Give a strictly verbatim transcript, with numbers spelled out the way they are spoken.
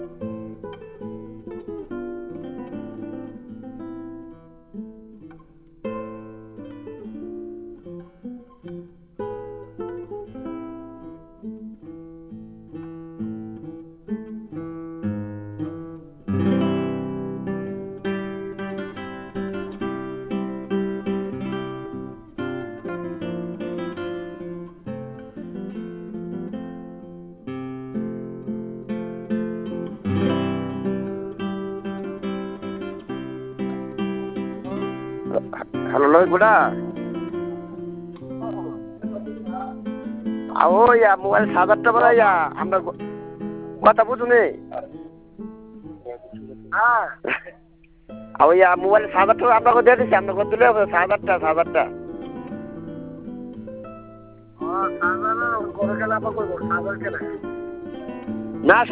hello লয় গুড়া ও ইয়া mobile সাজারটা বলা ইয়া আমরা কথা বুঝুনি হ্যাঁ ইয়া মোবাইল সাজারটা আপনাকে দিয়ে দিচ্ছি আপনাকে দিলে হবে সাজারটা সাজারটা না